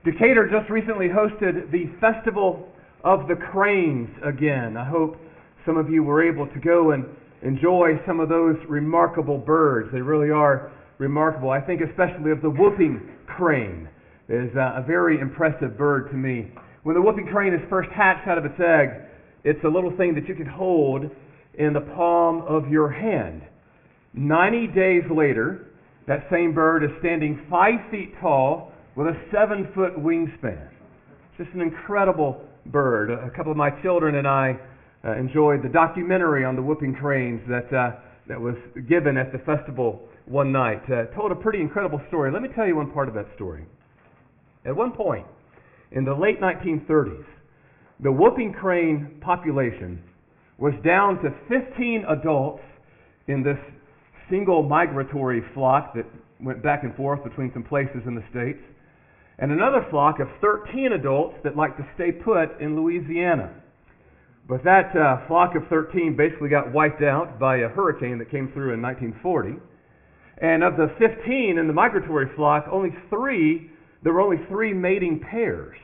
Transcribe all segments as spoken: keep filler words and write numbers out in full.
Decatur just recently hosted the Festival of the Cranes again. I hope some of you were able to go and enjoy some of those remarkable birds. They really are remarkable. I think especially of the whooping crane is a very impressive bird to me. When the whooping crane is first hatched out of its egg, it's a little thing that you can hold in the palm of your hand. ninety days later, that same bird is standing five feet tall with a seven-foot wingspan. It's just an incredible bird. A couple of my children and I uh, enjoyed the documentary on the whooping cranes that uh, that was given at the festival one night. Uh, told a pretty incredible story. Let me tell you one part of that story. At one point, in the late nineteen thirties, the whooping crane population was down to fifteen adults in this single migratory flock that went back and forth between some places in the States, and another flock of thirteen adults that liked to stay put in Louisiana. But that uh, flock of thirteen basically got wiped out by a hurricane that came through in nineteen forty. And of the fifteen in the migratory flock, only three, there were only three mating pairs.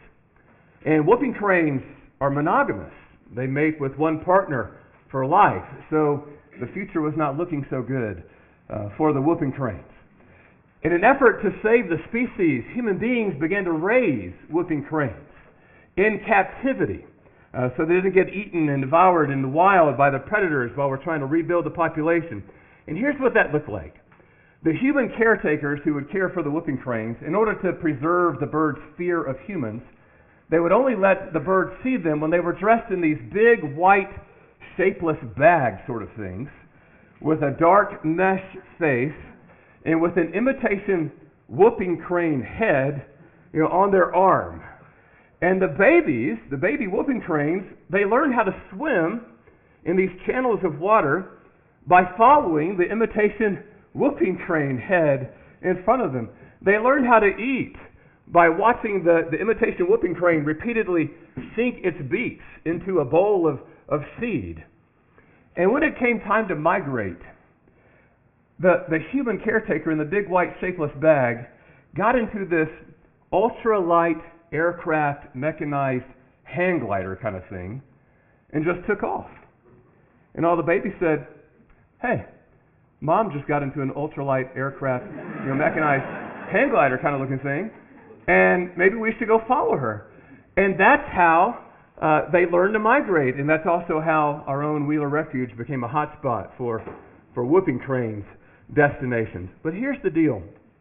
And whooping cranes are monogamous. They mate with one partner for life. So the future was not looking so good uh, for the whooping cranes. In an effort to save the species, human beings began to raise whooping cranes in captivity uh, so they didn't get eaten and devoured in the wild by the predators while we're trying to rebuild the population. And here's what that looked like. The human caretakers who would care for the whooping cranes, in order to preserve the birds' fear of humans, they would only let the birds see them when they were dressed in these big, white, shapeless bag sort of things with a dark mesh face and with an imitation whooping crane head, you know, on their arm. And the babies, the baby whooping cranes, they learned how to swim in these channels of water by following the imitation whooping crane head in front of them. They learned how to eat by watching the, the imitation whooping crane repeatedly sink its beaks into a bowl of, of seed. And when it came time to migrate, The, the human caretaker in the big white shapeless bag got into this ultralight aircraft mechanized hang glider kind of thing and just took off. And all the babies said, "Hey, Mom just got into an ultralight aircraft, you know, mechanized hang glider kind of looking thing, and maybe we should go follow her." And that's how uh, they learned to migrate, and that's also how our own Wheeler Refuge became a hot spot for, for whooping cranes destinations. But here's the deal.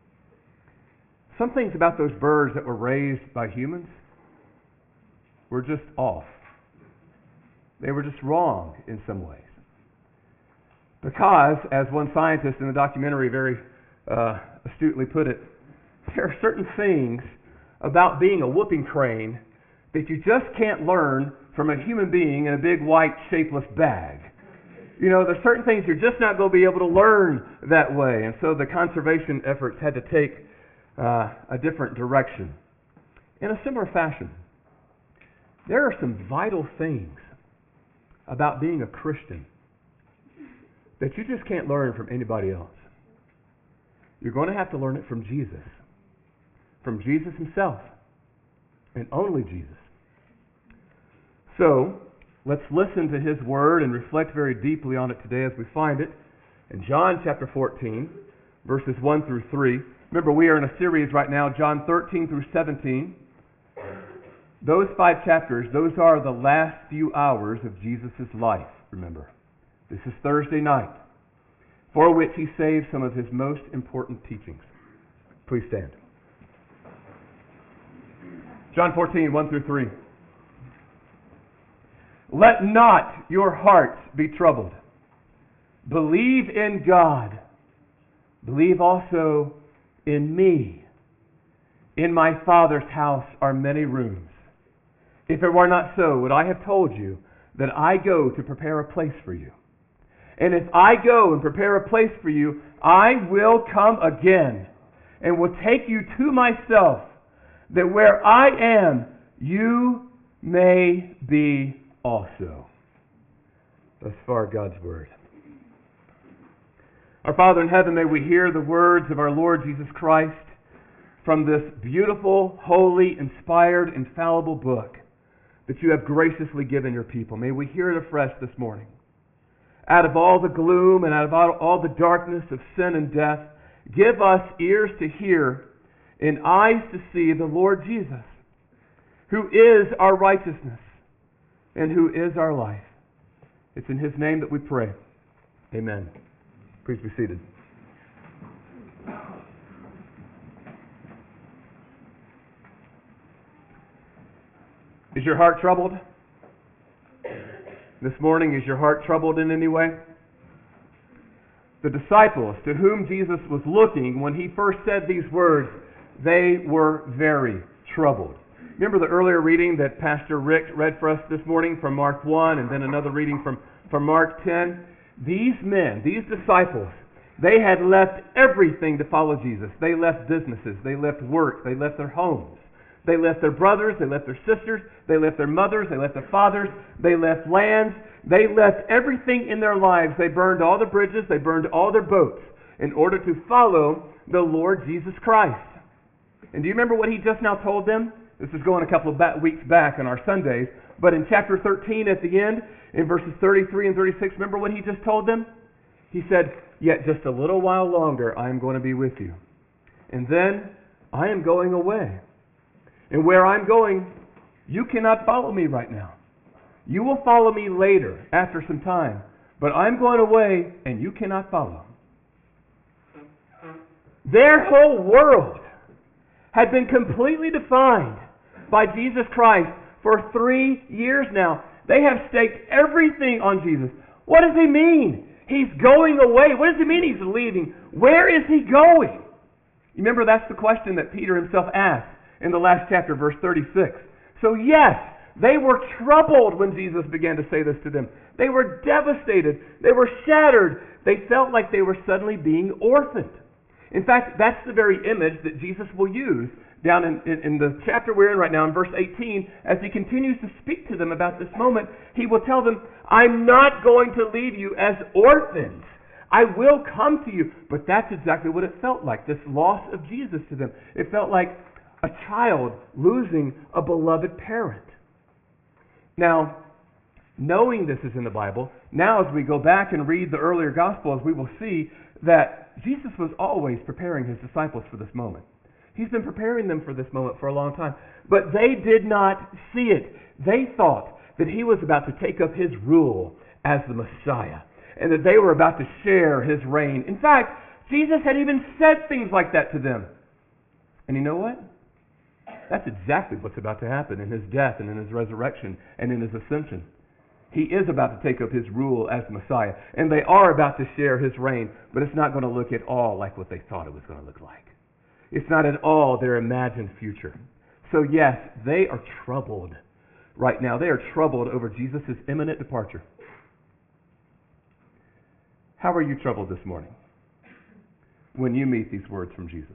Some things about those birds that were raised by humans were just off. They were just wrong in some ways. Because, as one scientist in the documentary very uh, astutely put it, there are certain things about being a whooping crane that you just can't learn from a human being in a big white shapeless bag. You know, there's certain things you're just not going to be able to learn that way. And so the conservation efforts had to take uh, a different direction. In a similar fashion, there are some vital things about being a Christian that you just can't learn from anybody else. You're going to have to learn it from Jesus. From Jesus himself. And only Jesus. So, let's listen to his word and reflect very deeply on it today as we find it in John chapter fourteen, verses one through three. Remember, we are in a series right now, John thirteen through seventeen. Those five chapters, those are the last few hours of Jesus' life, remember. This is Thursday night, for which he saved some of his most important teachings. Please stand. John fourteen, one through three. "Let not your hearts be troubled. Believe in God. Believe also in me. In my Father's house are many rooms. If it were not so, would I have told you that I go to prepare a place for you? And if I go and prepare a place for you, I will come again and will take you to myself, that where I am, you may be also." Thus far, God's Word. Our Father in heaven, may we hear the words of our Lord Jesus Christ from this beautiful, holy, inspired, infallible book that you have graciously given your people. May we hear it afresh this morning. Out of all the gloom and out of all, all the darkness of sin and death, give us ears to hear and eyes to see the Lord Jesus, who is our righteousness and who is our life. It's in His name that we pray. Amen. Please be seated. Is your heart troubled? This morning, is your heart troubled in any way? The disciples to whom Jesus was looking when He first said these words, they were very troubled. Remember the earlier reading that Pastor Rick read for us this morning from Mark one, and then another reading from, from Mark ten? These men, these disciples, they had left everything to follow Jesus. They left businesses, they left work, they left their homes. They left their brothers, they left their sisters, they left their mothers, they left their fathers, they left lands, they left everything in their lives. They burned all the bridges, they burned all their boats in order to follow the Lord Jesus Christ. And do you remember what He just now told them? This is going a couple of back, weeks back on our Sundays, but in chapter thirteen at the end, in verses thirty-three and thirty-six, remember what He just told them? He said, "Yet just a little while longer I am going to be with you. And then I am going away. And where I'm going, you cannot follow me right now. You will follow me later, after some time. But I'm going away, and you cannot follow." Their whole world had been completely defined by Jesus Christ for three years now. They have staked everything on Jesus. What does He mean? He's going away. What does He mean He's leaving? Where is He going? You remember that's the question that Peter himself asked in the last chapter, verse thirty-six. So yes, they were troubled when Jesus began to say this to them. They were devastated. They were shattered. They felt like they were suddenly being orphaned. In fact, that's the very image that Jesus will use down in, in, in the chapter we're in right now, in verse eighteen. As He continues to speak to them about this moment, He will tell them, "I'm not going to leave you as orphans. I will come to you." But that's exactly what it felt like, this loss of Jesus to them. It felt like a child losing a beloved parent. Now, knowing this is in the Bible, now as we go back and read the earlier Gospels, we will see that Jesus was always preparing His disciples for this moment. He's been preparing them for this moment for a long time. But they did not see it. They thought that He was about to take up His rule as the Messiah, and that they were about to share His reign. In fact, Jesus had even said things like that to them. And you know what? That's exactly what's about to happen in His death and in His resurrection and in His ascension. He is about to take up His rule as the Messiah. And they are about to share His reign, but it's not going to look at all like what they thought it was going to look like. It's not at all their imagined future. So yes, they are troubled right now. They are troubled over Jesus' imminent departure. How are you troubled this morning when you meet these words from Jesus?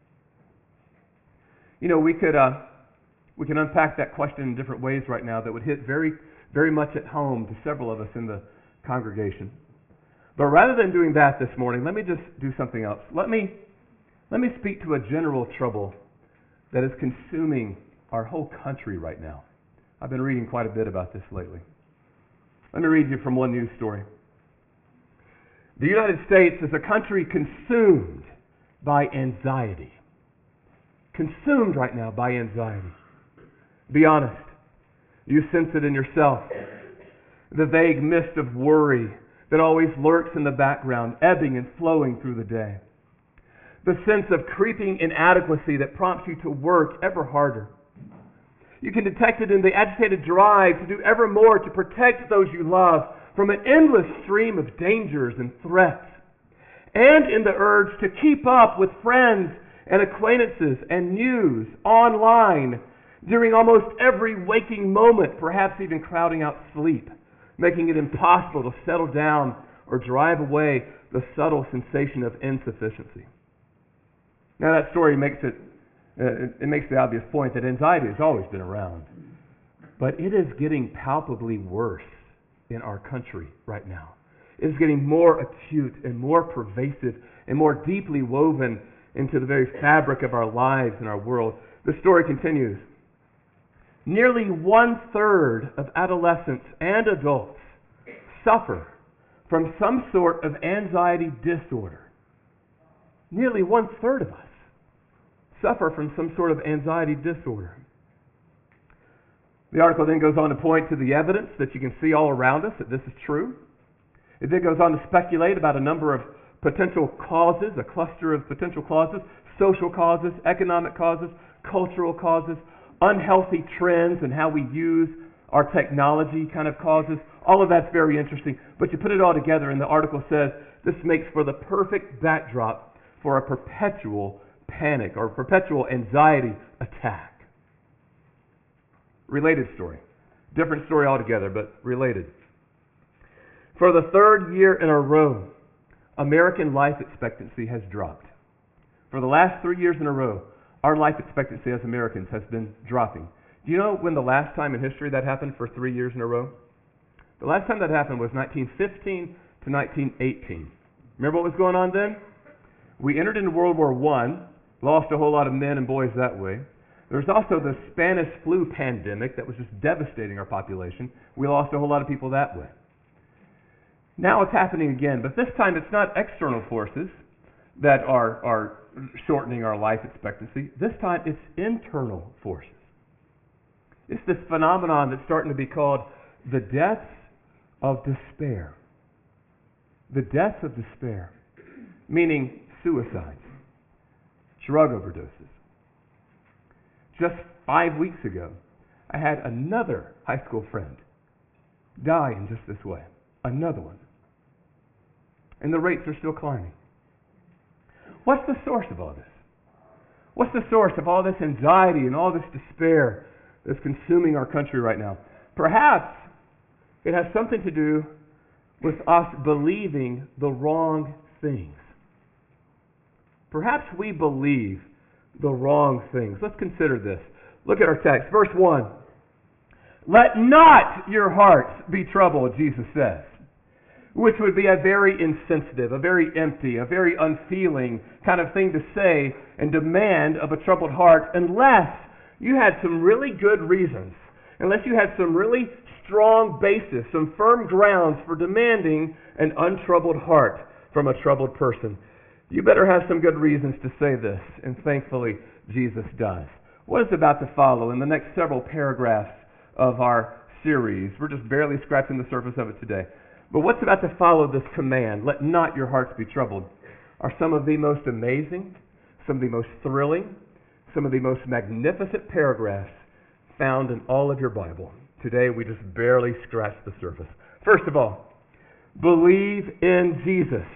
You know, we could uh, we can unpack that question in different ways right now that would hit very, very much at home to several of us in the congregation. But rather than doing that this morning, let me just do something else. Let me let me speak to a general trouble that is consuming our whole country right now. I've been reading quite a bit about this lately. Let me read you from one news story. The United States is a country consumed by anxiety. Consumed right now by anxiety. Be honest. You sense it in yourself. The vague mist of worry that always lurks in the background, ebbing and flowing through the day. The sense of creeping inadequacy that prompts you to work ever harder. You can detect it in the agitated drive to do ever more to protect those you love from an endless stream of dangers and threats. And in the urge to keep up with friends and acquaintances and news online during almost every waking moment, perhaps even crowding out sleep, making it impossible to settle down or drive away the subtle sensation of insufficiency. Now that story makes it, uh, it makes the obvious point that anxiety has always been around, but it is getting palpably worse in our country right now. It is getting more acute and more pervasive and more deeply woven into the very fabric of our lives and our world. The story continues. Nearly one-third of adolescents and adults suffer from some sort of anxiety disorder. Nearly one-third of us suffer from some sort of anxiety disorder. The article then goes on to point to the evidence that you can see all around us that this is true. It then goes on to speculate about a number of potential causes, a cluster of potential causes, social causes, economic causes, cultural causes, unhealthy trends and how we use our technology kind of causes. All of that's very interesting. But you put it all together and the article says this makes for the perfect backdrop for a perpetual panic or perpetual anxiety attack. Related story. Different story altogether, but related. For the third year in a row, American life expectancy has dropped. For the last three years in a row, our life expectancy as Americans has been dropping. Do you know when the last time in history that happened for three years in a row? The last time that happened was nineteen fifteen to nineteen eighteen. Remember what was going on then? We entered into World War One, lost a whole lot of men and boys that way. There was also the Spanish flu pandemic that was just devastating our population. We lost a whole lot of people that way. Now it's happening again, but this time it's not external forces that are, are shortening our life expectancy. This time it's internal forces. It's this phenomenon that's starting to be called the deaths of despair. The deaths of despair, meaning suicides, drug overdoses. Just five weeks ago, I had another high school friend die in just this way. Another one. And the rates are still climbing. What's the source of all this? What's the source of all this anxiety and all this despair that's consuming our country right now? Perhaps it has something to do with us believing the wrong things. Perhaps we believe the wrong things. Let's consider this. Look at our text. Verse one. Let not your hearts be troubled, Jesus says. Which would be a very insensitive, a very empty, a very unfeeling kind of thing to say and demand of a troubled heart unless you had some really good reasons, unless you had some really strong basis, some firm grounds for demanding an untroubled heart from a troubled person. You better have some good reasons to say this, and thankfully Jesus does. What is about to follow in the next several paragraphs of our series? We're just barely scratching the surface of it today. But what's about to follow this command, let not your hearts be troubled, are some of the most amazing, some of the most thrilling, some of the most magnificent paragraphs found in all of your Bible. Today we just barely scratched the surface. First of all, believe in Jesus.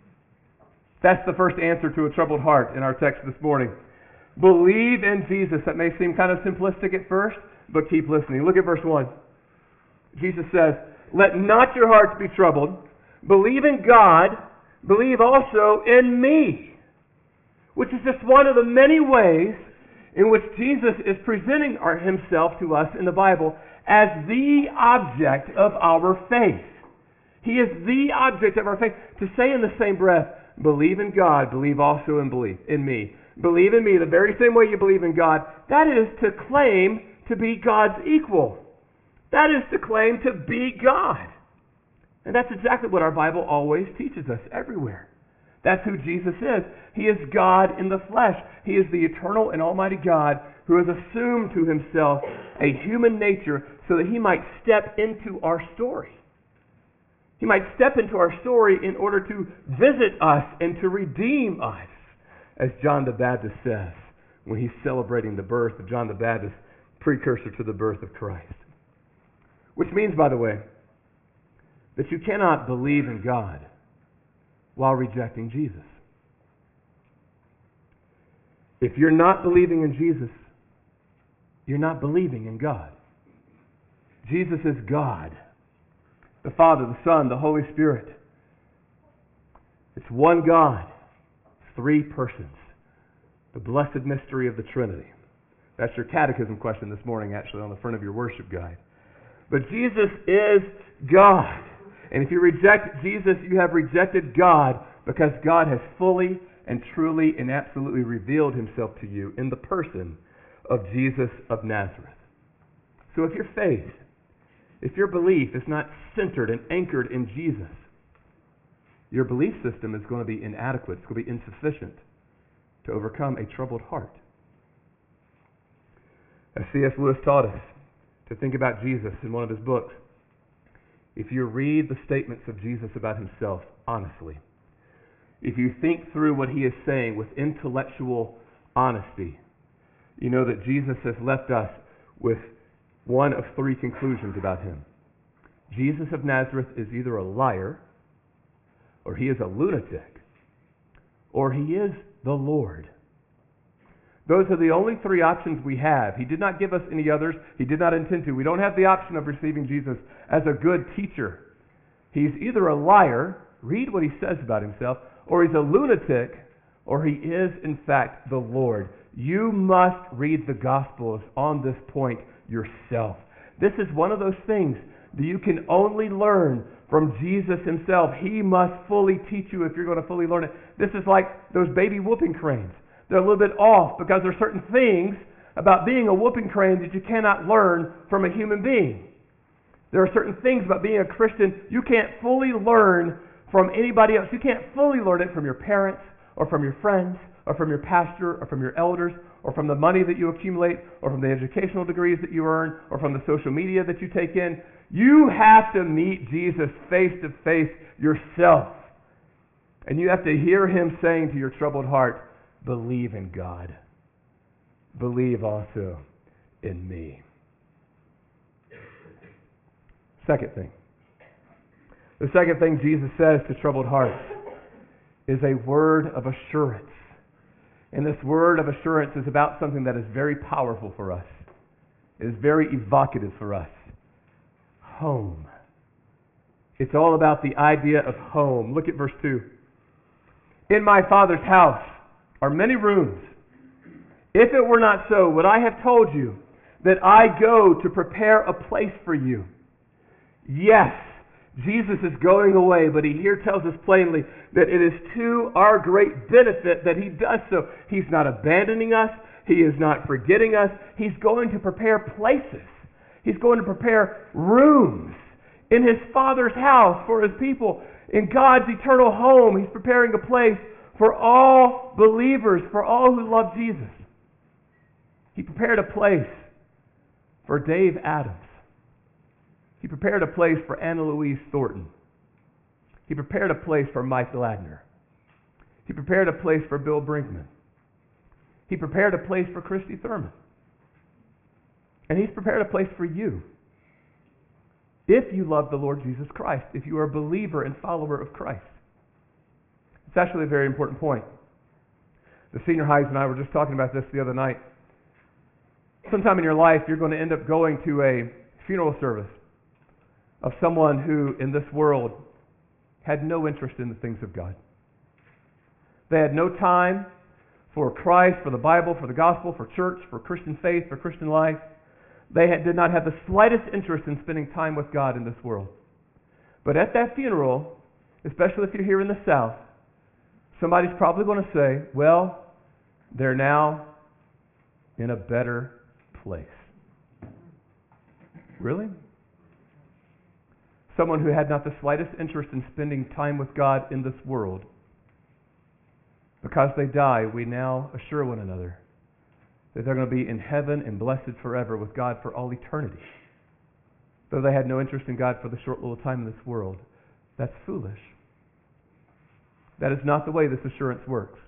That's the first answer to a troubled heart in our text this morning. Believe in Jesus. That may seem kind of simplistic at first, but keep listening. Look at verse one. Jesus says, let not your hearts be troubled. Believe in God. Believe also in me. Which is just one of the many ways in which Jesus is presenting our, himself to us in the Bible as the object of our faith. He is the object of our faith. To say in the same breath, believe in God, believe also in believe in me. Believe in me the very same way you believe in God. That is to claim to be God's equal. That is to claim to be God. And that's exactly what our Bible always teaches us everywhere. That's who Jesus is. He is God in the flesh. He is the eternal and almighty God who has assumed to himself a human nature so that he might step into our story. He might step into our story in order to visit us and to redeem us, as John the Baptist says when he's celebrating the birth of John the Baptist, precursor to the birth of Christ. Which means, by the way, that you cannot believe in God while rejecting Jesus. If you're not believing in Jesus, you're not believing in God. Jesus is God. The Father, the Son, the Holy Spirit. It's one God, three persons. The blessed mystery of the Trinity. That's your catechism question this morning, actually, on the front of your worship guide. But Jesus is God. And if you reject Jesus, you have rejected God because God has fully and truly and absolutely revealed himself to you in the person of Jesus of Nazareth. So if your faith, if your belief is not centered and anchored in Jesus, your belief system is going to be inadequate. It's going to be insufficient to overcome a troubled heart. As C S Lewis taught us to think about Jesus in one of his books, if you read the statements of Jesus about himself honestly, if you think through what he is saying with intellectual honesty, you know that Jesus has left us with one of three conclusions about him. Jesus of Nazareth is either a liar, or he is a lunatic, or he is the Lord. Those are the only three options we have. He did not give us any others. He did not intend to. We don't have the option of receiving Jesus as a good teacher. He's either a liar, read what he says about himself, or he's a lunatic, or he is, in fact, the Lord. You must read the Gospels on this point yourself. This is one of those things that you can only learn from Jesus himself. He must fully teach you if you're going to fully learn it. This is like those baby whooping cranes. They're a little bit off because there are certain things about being a whooping crane that you cannot learn from a human being. There are certain things about being a Christian you can't fully learn from anybody else. You can't fully learn it from your parents or from your friends or from your pastor or from your elders or from the money that you accumulate or from the educational degrees that you earn or from the social media that you take in. You have to meet Jesus face to face yourself. And you have to hear him saying to your troubled heart, believe in God. Believe also in me. Second thing. The second thing Jesus says to troubled hearts is a word of assurance. And this word of assurance is about something that is very powerful for us. It is very evocative for us. Home. It's all about the idea of home. Look at verse two. In my Father's house are many rooms. If it were not so, would I have told you that I go to prepare a place for you? Yes, Jesus is going away, but he here tells us plainly that it is to our great benefit that he does so. He's not abandoning us. He is not forgetting us. He's going to prepare places. He's going to prepare rooms in his Father's house for his people. In God's eternal home, he's preparing a place for all believers, for all who love Jesus. He prepared a place for Dave Adams. He prepared a place for Anna Louise Thornton. He prepared a place for Mike Gladner. He prepared a place for Bill Brinkman. He prepared a place for Christy Thurman. And he's prepared a place for you. If you love the Lord Jesus Christ, if you are a believer and follower of Christ. It's actually a very important point. The senior highs and I were just talking about this the other night. Sometime in your life, you're going to end up going to a funeral service of someone who, in this world, had no interest in the things of God. They had no time for Christ, for the Bible, for the gospel, for church, for Christian faith, for Christian life. They had, did not have the slightest interest in spending time with God in this world. But at that funeral, especially if you're here in the South, somebody's probably going to say, well, they're now in a better place. Really? Someone who had not the slightest interest in spending time with God in this world. Because they die, we now assure one another that they're going to be in heaven and blessed forever with God for all eternity. Though they had no interest in God for the short little time in this world. That's foolish. That is not the way this assurance works.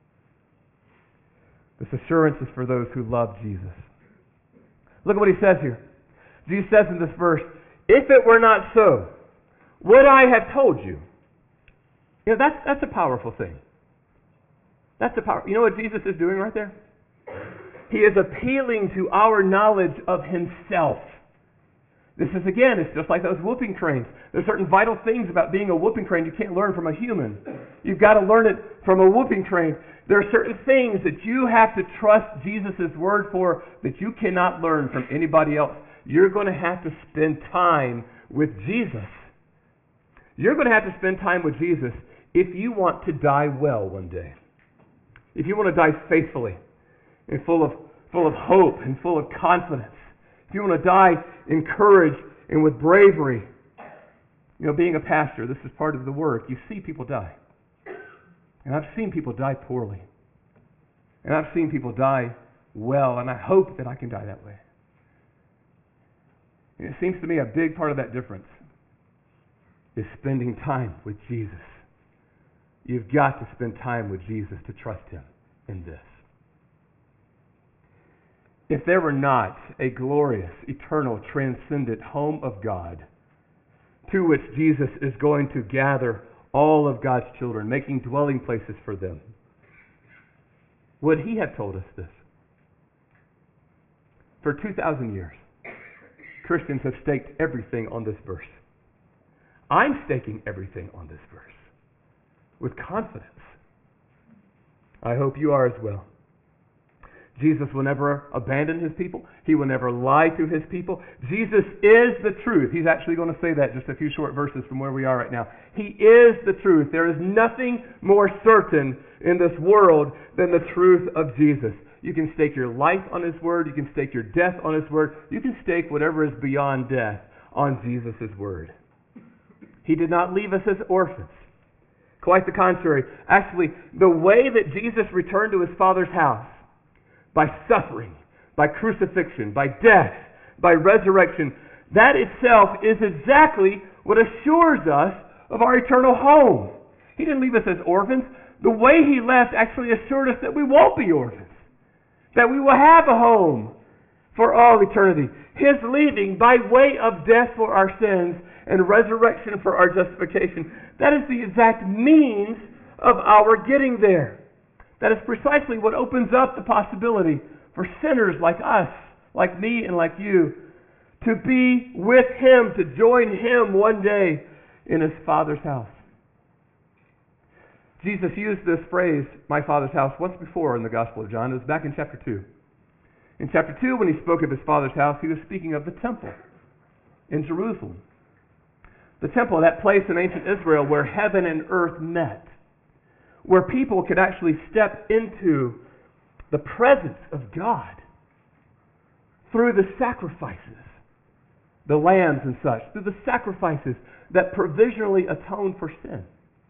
This assurance is for those who love Jesus. Look at what he says here. Jesus says in this verse, if it were not so, would I have told you? You know, that's, that's a powerful thing. That's a power. You know what Jesus is doing right there? He is appealing to our knowledge of himself. This is, again, it's just like those whooping cranes. There's certain vital things about being a whooping crane you can't learn from a human. You've got to learn it from a whooping crane. There are certain things that you have to trust Jesus' word for that you cannot learn from anybody else. You're going to have to spend time with Jesus. You're going to have to spend time with Jesus if you want to die well one day. if you want to die faithfully and full of, full of hope and full of confidence, if you want to die in courage and with bravery, you know, being a pastor, this is part of the work. You see people die. And I've seen people die poorly. And I've seen people die well, and I hope that I can die that way. And it seems to me a big part of that difference is spending time with Jesus. You've got to spend time with Jesus to trust Him in this. If there were not a glorious, eternal, transcendent home of God to which Jesus is going to gather all of God's children, making dwelling places for them, would He have told us this? For two thousand years, Christians have staked everything on this verse. I'm staking everything on this verse with confidence. I hope you are as well. Jesus will never abandon His people. He will never lie to His people. Jesus is the truth. He's actually going to say that just a few short verses from where we are right now. He is the truth. There is nothing more certain in this world than the truth of Jesus. You can stake your life on His word. You can stake your death on His word. You can stake whatever is beyond death on Jesus' word. He did not leave us as orphans. Quite the contrary. Actually, the way that Jesus returned to His Father's house, by suffering, by crucifixion, by death, by resurrection, that itself is exactly what assures us of our eternal home. He didn't leave us as orphans. The way He left actually assured us that we won't be orphans, that we will have a home for all eternity. His leaving by way of death for our sins and resurrection for our justification, that is the exact means of our getting there. That is precisely what opens up the possibility for sinners like us, like me and like you, to be with Him, to join Him one day in His Father's house. Jesus used this phrase, my Father's house, once before in the Gospel of John. It was back in chapter two. In chapter two, when He spoke of His Father's house, He was speaking of the temple in Jerusalem. The temple, that place in ancient Israel where heaven and earth met, where people could actually step into the presence of God through the sacrifices, the lambs and such, through the sacrifices that provisionally atone for sin.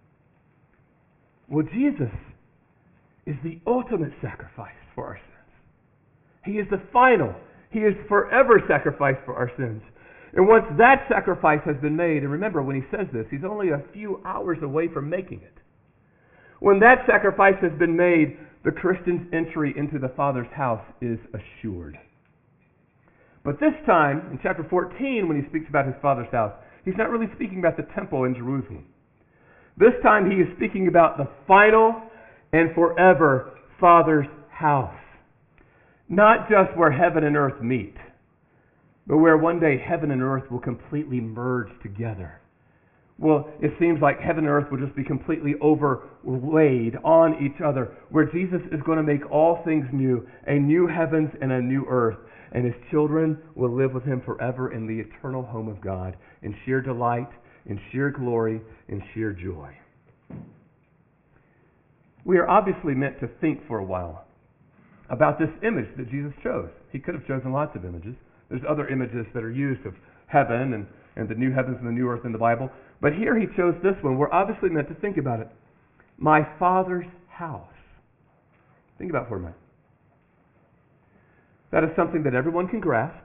Well, Jesus is the ultimate sacrifice for our sins. He is the final, He is forever sacrifice for our sins. And once that sacrifice has been made, and remember when He says this, He's only a few hours away from making it. When that sacrifice has been made, the Christian's entry into the Father's house is assured. But this time, in chapter fourteen, when He speaks about His Father's house, He's not really speaking about the temple in Jerusalem. This time He is speaking about the final and forever Father's house. Not just where heaven and earth meet, but where one day heaven and earth will completely merge together. Well, it seems like heaven and earth will just be completely overlaid on each other, where Jesus is going to make all things new, a new heavens and a new earth, and His children will live with Him forever in the eternal home of God, in sheer delight, in sheer glory, in sheer joy. We are obviously meant to think for a while about this image that Jesus chose. He could have chosen lots of images. There's other images that are used of heaven and, and the new heavens and the new earth in the Bible. But here He chose this one. We're obviously meant to think about it. My Father's house. Think about it for a minute. That is something that everyone can grasp,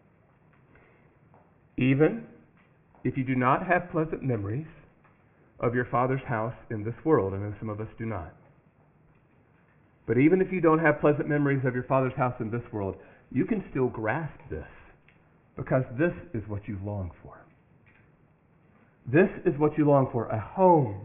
even if you do not have pleasant memories of your Father's house in this world. I know some of us do not. But even if you don't have pleasant memories of your Father's house in this world, you can still grasp this, because this is what you long for. This is what you long for, a home.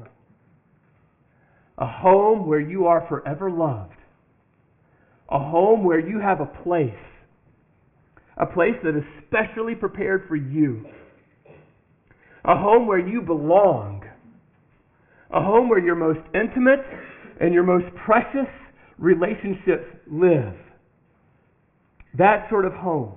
A home where you are forever loved. A home where you have a place. A place that is specially prepared for you. A home where you belong. A home where your most intimate and your most precious relationships live. That sort of home.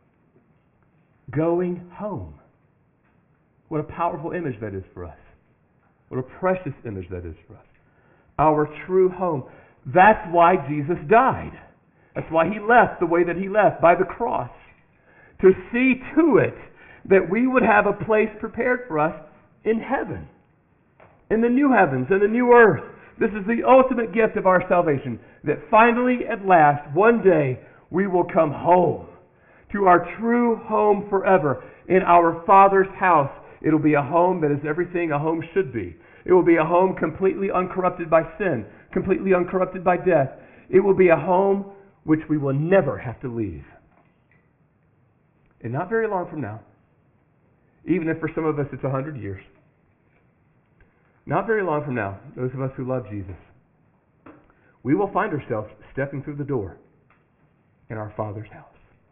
Going home. What a powerful image that is for us. What a precious image that is for us. Our true home. That's why Jesus died. That's why he left the way that he left, by the cross. To see to it that we would have a place prepared for us in heaven. In the new heavens and the new earth. This is the ultimate gift of our salvation. That finally, at last, one day, we will come home. To our true home forever. In our Father's house. It'll be a home that is everything a home should be. It will be a home completely uncorrupted by sin. Completely uncorrupted by death. It will be a home which we will never have to leave. And not very long from now. Even if for some of us it's a hundred years. Not very long from now, those of us who love Jesus, we will find ourselves stepping through the door in our Father's house.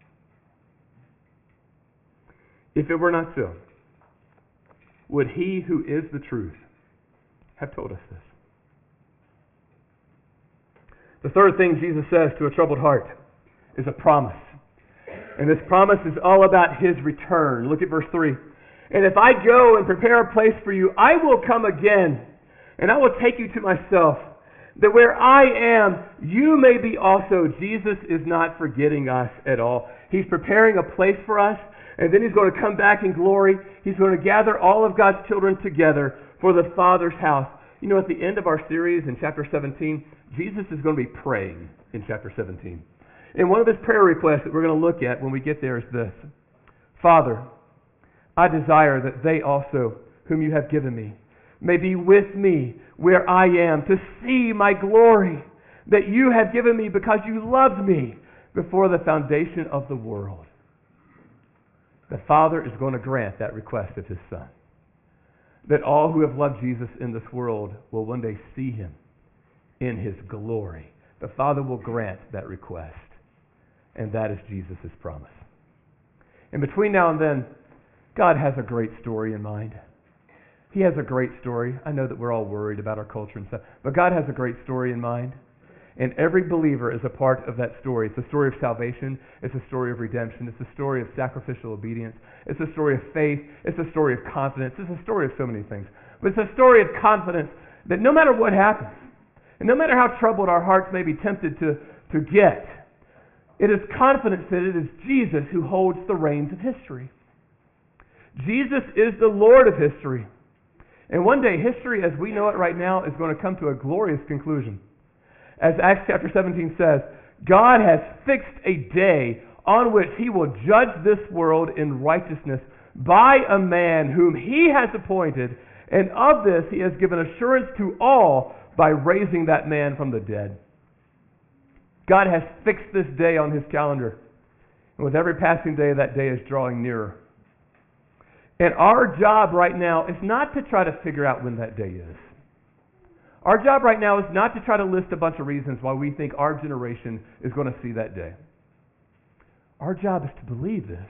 If it were not so, would He who is the truth have told us this? The third thing Jesus says to a troubled heart is a promise. And this promise is all about His return. Look at verse three. And if I go and prepare a place for you, I will come again, and I will take you to myself, that where I am, you may be also. Jesus is not forgetting us at all. He's preparing a place for us, and then He's going to come back in glory. He's going to gather all of God's children together for the Father's house. You know, at the end of our series in chapter seventeen, Jesus is going to be praying in chapter seventeen. And one of His prayer requests that we're going to look at when we get there is this. Father, I desire that they also, whom you have given me, may be with me where I am, to see my glory that you have given me because you loved me before the foundation of the world. The Father is going to grant that request of His Son. That all who have loved Jesus in this world will one day see Him in His glory. The Father will grant that request. And that is Jesus' promise. And between now and then, God has a great story in mind. He has a great story. I know that we're all worried about our culture and stuff, but God has a great story in mind. And every believer is a part of that story. It's a story of salvation. It's a story of redemption. It's a story of sacrificial obedience. It's a story of faith. It's a story of confidence. It's a story of so many things. But it's a story of confidence that no matter what happens, and no matter how troubled our hearts may be tempted to, to get, it is confidence that it is Jesus who holds the reins of history. Jesus is the Lord of history. And one day, history as we know it right now is going to come to a glorious conclusion. As Acts chapter seventeen says, God has fixed a day on which He will judge this world in righteousness by a man whom He has appointed, and of this He has given assurance to all by raising that man from the dead. God has fixed this day on His calendar, and with every passing day, that day is drawing nearer. And our job right now is not to try to figure out when that day is. Our job right now is not to try to list a bunch of reasons why we think our generation is going to see that day. Our job is to believe this.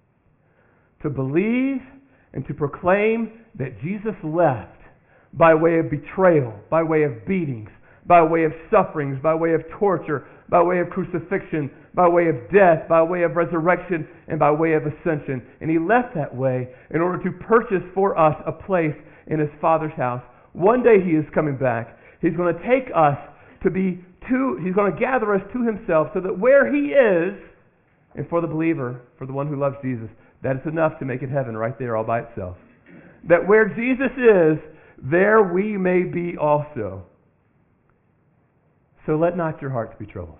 To believe and to proclaim that Jesus left by way of betrayal, by way of beatings, by way of sufferings, by way of torture, by way of crucifixion, by way of death, by way of resurrection, and by way of ascension. And He left that way in order to purchase for us a place in His Father's house. One day He is coming back. He's going to take us to be to, He's going to gather us to Himself so that where He is, and for the believer, for the one who loves Jesus, that is enough to make it heaven right there all by itself. That where Jesus is, there we may be also. So let not your hearts be troubled.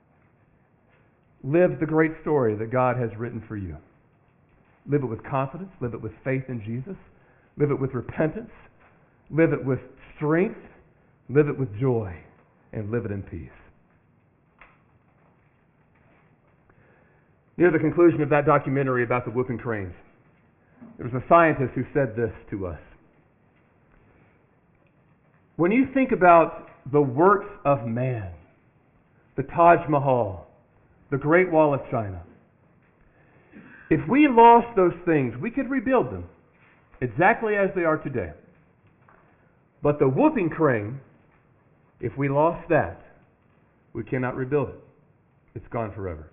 Live the great story that God has written for you. Live it with confidence. Live it with faith in Jesus. Live it with repentance. Live it with strength. Live it with joy. And live it in peace. Near the conclusion of that documentary about the whooping cranes, there was a scientist who said this to us. When you think about the works of man, the Taj Mahal, the Great Wall of China, if we lost those things, we could rebuild them exactly as they are today. But the whooping crane, if we lost that, we cannot rebuild it. It's gone forever.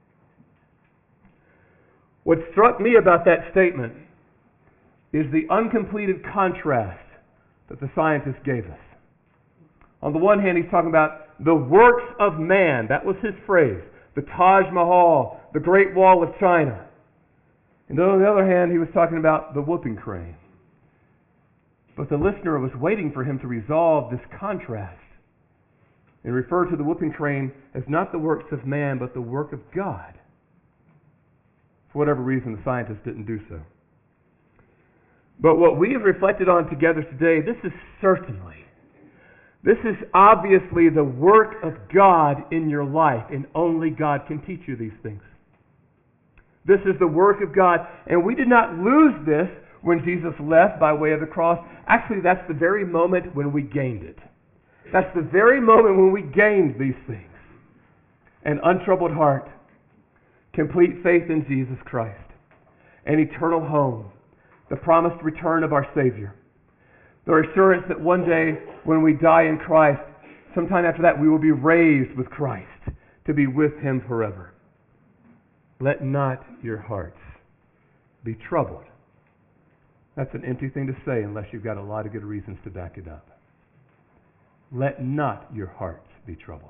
What struck me about that statement is the uncompleted contrast that the scientist gave us. On the one hand, he's talking about the works of man. That was his phrase. The Taj Mahal, the Great Wall of China. And on the other hand, he was talking about the whooping crane. But the listener was waiting for him to resolve this contrast and refer to the whooping crane as not the works of man, but the work of God. For whatever reason, the scientists didn't do so. But what we have reflected on together today, this is certainly, this is obviously the work of God in your life, and only God can teach you these things. This is the work of God, and we did not lose this when Jesus left by way of the cross. Actually, that's the very moment when we gained it. That's the very moment when we gained these things. An untroubled heart, complete faith in Jesus Christ, an eternal home, the promised return of our Savior, the assurance that one day when we die in Christ, sometime after that we will be raised with Christ to be with Him forever. Let not your hearts be troubled. That's an empty thing to say unless you've got a lot of good reasons to back it up. Let not your hearts be troubled.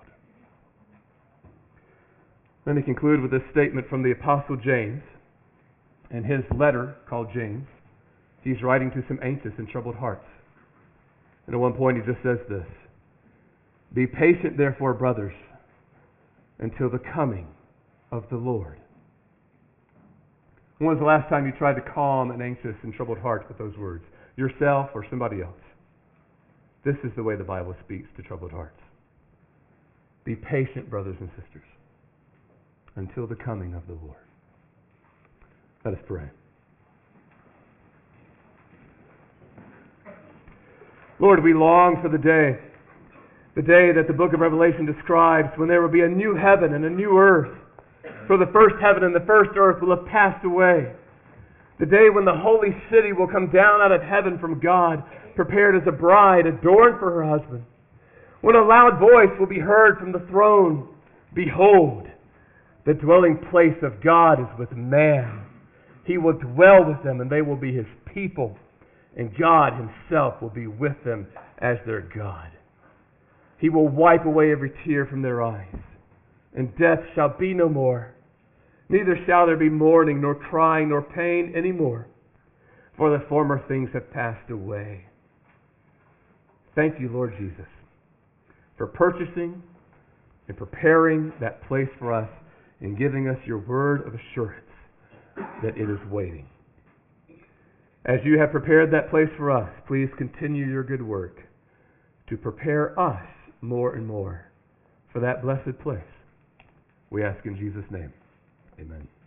Let me conclude with this statement from the Apostle James in his letter called James. He's writing to some anxious and troubled hearts. And at one point he just says this: "Be patient, therefore, brothers, until the coming of the Lord." When was the last time you tried to calm an anxious and troubled heart with those words? Yourself or somebody else? This is the way the Bible speaks to troubled hearts. Be patient, brothers and sisters, until the coming of the Lord. Let us pray. Lord, we long for the day, the day that the book of Revelation describes, when there will be a new heaven and a new earth. For the first heaven and the first earth will have passed away. The day when the holy city will come down out of heaven from God, prepared as a bride adorned for her husband. When a loud voice will be heard from the throne, "Behold, the dwelling place of God is with man. He will dwell with them, and they will be His people. And God Himself will be with them as their God. He will wipe away every tear from their eyes. And death shall be no more. Neither shall there be mourning, nor crying, nor pain any more. For the former things have passed away." Thank you, Lord Jesus, for purchasing and preparing that place for us and giving us your word of assurance that it is waiting. As you have prepared that place for us, please continue your good work to prepare us more and more for that blessed place. We ask in Jesus' name. Amen.